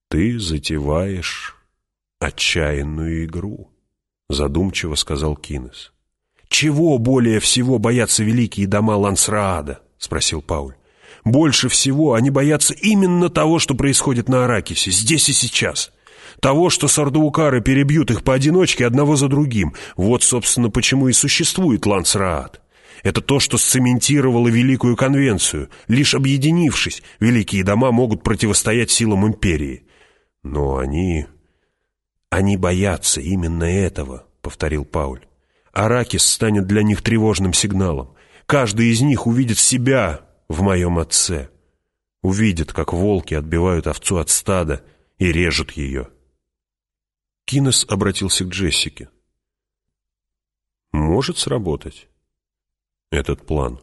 «Ты затеваешь отчаянную игру», — задумчиво сказал Кинес. «Чего более всего боятся великие дома Лансраада?» — спросил Пауль. «Больше всего они боятся именно того, что происходит на Аракисе, здесь и сейчас. Того, что сардаукары перебьют их поодиночке одного за другим. Вот, собственно, почему и существует Лансраад. Это то, что сцементировало Великую Конвенцию. Лишь объединившись, великие дома могут противостоять силам империи. Но они боятся именно этого», — повторил Пауль. «Аракис станет для них тревожным сигналом. Каждый из них увидит себя в моем отце. Увидит, как волки отбивают овцу от стада и режут ее». Кинес обратился к Джессике. «Может сработать этот план?»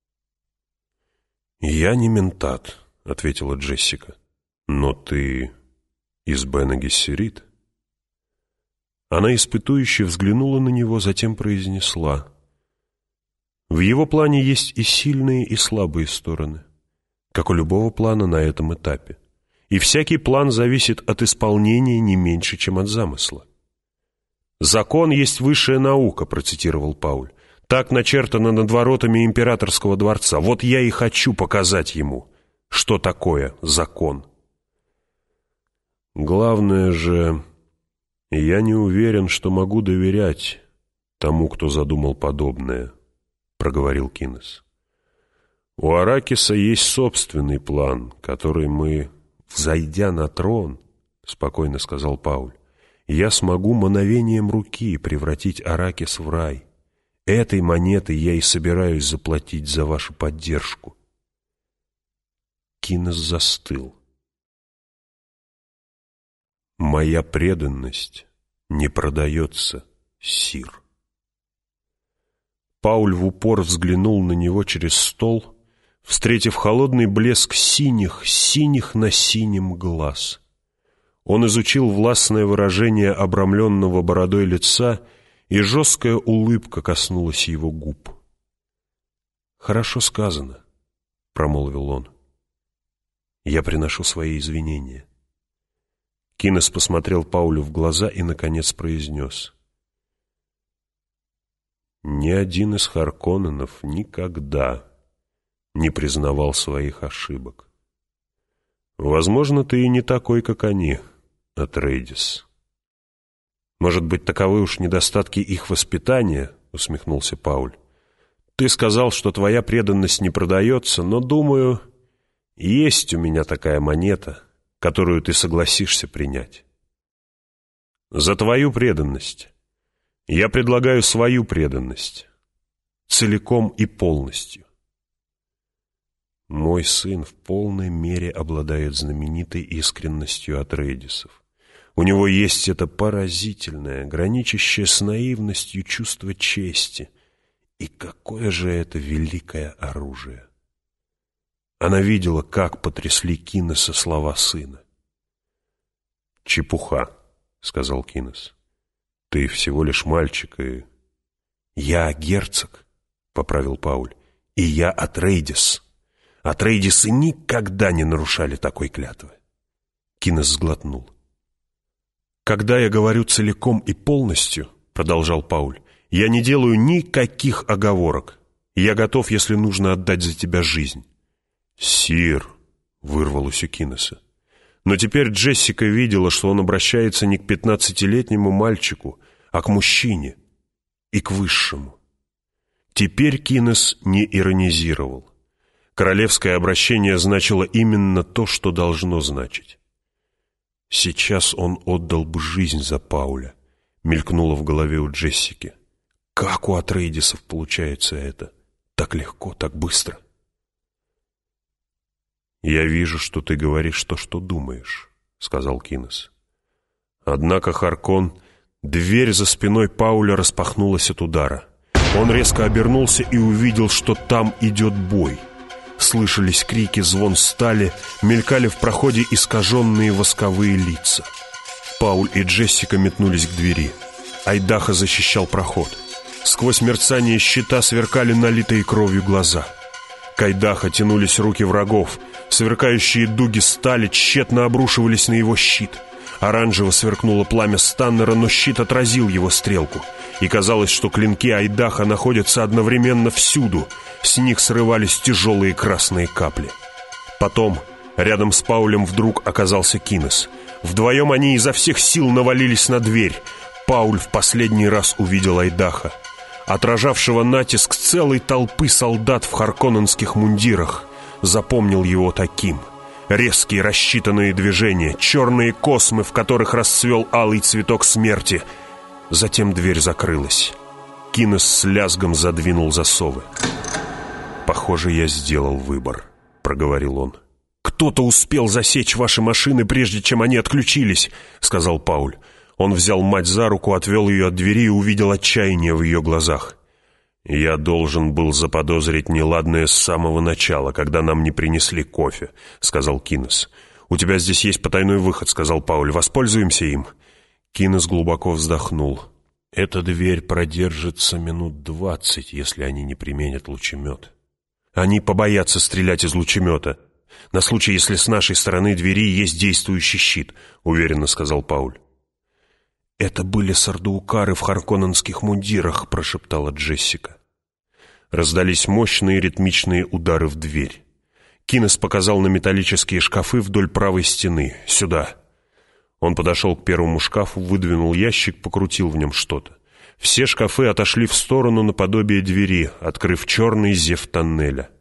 «Я не ментат», — ответила Джессика. «Но ты из Бене Гессерит?» Она испытующе взглянула на него, затем произнесла: «В его плане есть и сильные, и слабые стороны, как у любого плана на этом этапе. И всякий план зависит от исполнения не меньше, чем от замысла». «Закон есть высшая наука», — процитировал Пауль. «Так начертано над воротами императорского дворца. Вот я и хочу показать ему, что такое закон». «Главное же, я не уверен, что могу доверять тому, кто задумал подобное», — проговорил Кинес. «У Аракиса есть собственный план, который мы, взойдя на трон, — спокойно сказал Пауль, — я смогу мановением руки превратить Аракис в рай. Этой монетой я и собираюсь заплатить за вашу поддержку». Кинес застыл. «Моя преданность не продается, сир». Пауль в упор взглянул на него через стол, встретив холодный блеск синих на синем глаз. Он изучил властное выражение обрамленного бородой лица, и жесткая улыбка коснулась его губ. «Хорошо сказано», — промолвил он. «Я приношу свои извинения». Кинес посмотрел Паулю в глаза и, наконец, произнес: «Ни один из Харконненов никогда не признавал своих ошибок. Возможно, ты и не такой, как они, Атрейдис». «Может быть, таковы уж недостатки их воспитания?» — усмехнулся Пауль. «Ты сказал, что твоя преданность не продается, но, думаю, есть у меня такая монета, которую ты согласишься принять. За твою преданность я предлагаю свою преданность, целиком и полностью. Мой сын в полной мере обладает знаменитой искренностью Атрейдисов. У него есть это поразительное, граничащее с наивностью чувство чести. И какое же это великое оружие! Она видела, как потрясли Кинеса слова сына. «Чепуха», — сказал Кинес. «Ты всего лишь мальчик и...» «Я герцог», — поправил Пауль, — «и я Атрейдис. Атрейдисы никогда не нарушали такой клятвы». Кинес сглотнул. «Когда я говорю целиком и полностью, — продолжал Пауль, — я не делаю никаких оговорок. Я готов, если нужно, отдать за тебя жизнь». «Сир», — вырвалось у Кинеса. Но теперь Джессика видела, что он обращается не к 15-летнему мальчику, а к мужчине и к высшему. Теперь Кинес не иронизировал. Королевское обращение значило именно то, что должно значить. «Сейчас он отдал бы жизнь за Пауля», — мелькнуло в голове у Джессики. «Как у Атрейдисов получается это? Так легко, так быстро». «Я вижу, что ты говоришь то, что думаешь», — сказал Кинес. Однако Харкон, дверь за спиной Пауля распахнулась от удара. Он резко обернулся и увидел, что там идет бой. Слышались крики, звон стали, мелькали в проходе искаженные восковые лица. Пауль и Джессика метнулись к двери. Айдаха защищал проход. Сквозь мерцание щита сверкали налитые кровью глаза. К Айдаха тянулись руки врагов. Сверкающие дуги стали тщетно обрушивались на его щит. Оранжево сверкнуло пламя Станнера, но щит отразил его стрелку. И казалось, что клинки Айдаха находятся одновременно всюду. С них срывались тяжелые красные капли. Потом рядом с Паулем вдруг оказался Кинес. Вдвоем они изо всех сил навалились на дверь. Пауль в последний раз увидел Айдаха, отражавшего натиск целой толпы солдат в харконненских мундирах. Запомнил его таким: резкие рассчитанные движения, черные космы, в которых расцвел алый цветок смерти. Затем дверь закрылась. Кинес с лязгом задвинул засовы. «Похоже, я сделал выбор», — проговорил он. «Кто-то успел засечь ваши машины, прежде чем они отключились», — сказал Пауль. Он взял мать за руку, отвел ее от двери и увидел отчаяние в ее глазах. «Я должен был заподозрить неладное с самого начала, когда нам не принесли кофе», — сказал Кинес. «У тебя здесь есть потайной выход», — сказал Пауль. «Воспользуемся им». Кинес глубоко вздохнул. «Эта дверь продержится минут 20, если они не применят лучемет». «Они побоятся стрелять из лучемета. На случай, если с нашей стороны двери есть действующий щит», — уверенно сказал Пауль. «Это были сардуукары в харконненских мундирах», — прошептала Джессика. Раздались мощные ритмичные удары в дверь. Кинес показал на металлические шкафы вдоль правой стены. «Сюда». Он подошел к первому шкафу, выдвинул ящик, покрутил в нем что-то. Все шкафы отошли в сторону наподобие двери, открыв черный зев тоннеля.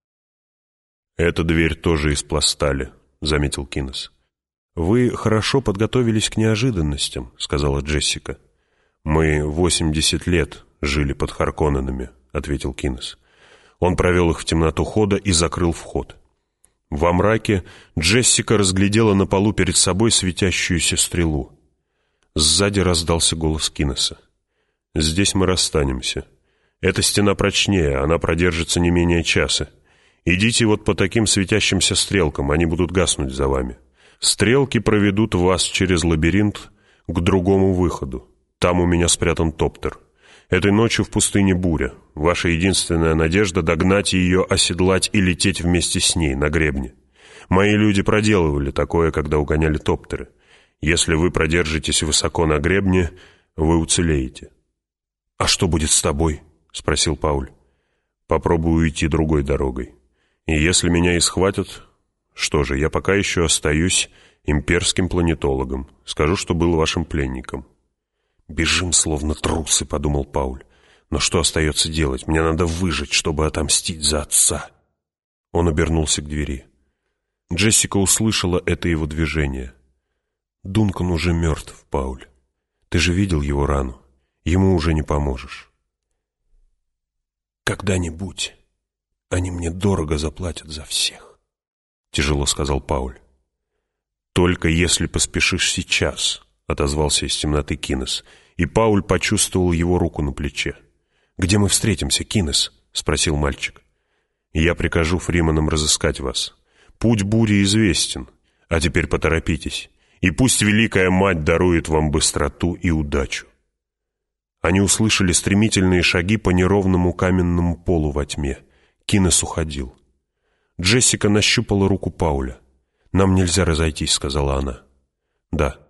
«Эта дверь тоже из пластали», — заметил Кинес. «Вы хорошо подготовились к неожиданностям», — сказала Джессика. «Мы 80 лет жили под Харконненами», — ответил Кинес. Он провел их в темноту хода и закрыл вход. Во мраке Джессика разглядела на полу перед собой светящуюся стрелу. Сзади раздался голос Кинеса. «Здесь мы расстанемся. Эта стена прочнее, она продержится не менее часа. Идите вот по таким светящимся стрелкам, они будут гаснуть за вами. Стрелки проведут вас через лабиринт к другому выходу. Там у меня спрятан топтер. Этой ночью в пустыне буря. Ваша единственная надежда — догнать ее, оседлать и лететь вместе с ней на гребне. Мои люди проделывали такое, когда угоняли топтеры. Если вы продержитесь высоко на гребне, вы уцелеете». «А что будет с тобой?» — спросил Пауль. «Попробую уйти другой дорогой. И если меня и схватят, что же, я пока еще остаюсь имперским планетологом. Скажу, что был вашим пленником». «Бежим, словно трусы», — подумал Пауль. «Но что остается делать? Мне надо выжить, чтобы отомстить за отца». Он обернулся к двери. Джессика услышала это его движение. «Дункан уже мертв, Пауль. Ты же видел его рану. Ему уже не поможешь». «Когда-нибудь они мне дорого заплатят за всех», — тяжело сказал Пауль. «Только если поспешишь сейчас», — отозвался из темноты Кинес, и Пауль почувствовал его руку на плече. «Где мы встретимся, Кинес?» — спросил мальчик. «Я прикажу Фриманам разыскать вас. Путь бури известен, а теперь поторопитесь, и пусть Великая Мать дарует вам быстроту и удачу». Они услышали стремительные шаги по неровному каменному полу во тьме. Кинес уходил. Джессика нащупала руку Пауля. «Нам нельзя разойтись», — сказала она. «Да».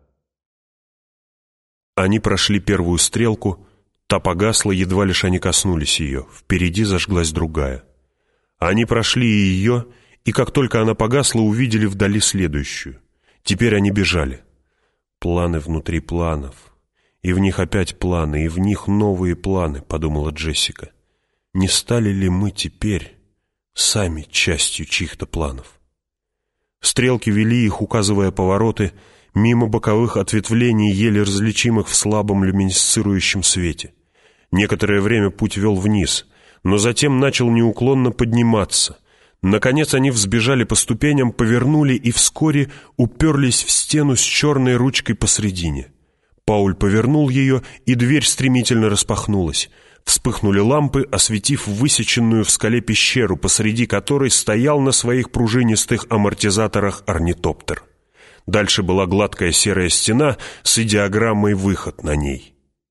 Они прошли первую стрелку, та погасла, едва лишь они коснулись ее. Впереди зажглась другая. Они прошли и ее, и как только она погасла, увидели вдали следующую. Теперь они бежали. Планы внутри планов. И в них опять планы, и в них новые планы, подумала Джессика. Не стали ли мы теперь сами частью чьих-то планов? Стрелки вели их, указывая повороты, мимо боковых ответвлений, еле различимых в слабом люминесцирующем свете. Некоторое время путь вел вниз, но затем начал неуклонно подниматься. Наконец они взбежали по ступеням, повернули и вскоре уперлись в стену с черной ручкой посредине. Пауль повернул ее, и дверь стремительно распахнулась. Вспыхнули лампы, осветив высеченную в скале пещеру, посреди которой стоял на своих пружинистых амортизаторах орнитоптер. Дальше была гладкая серая стена с идеограммой «Выход» на ней.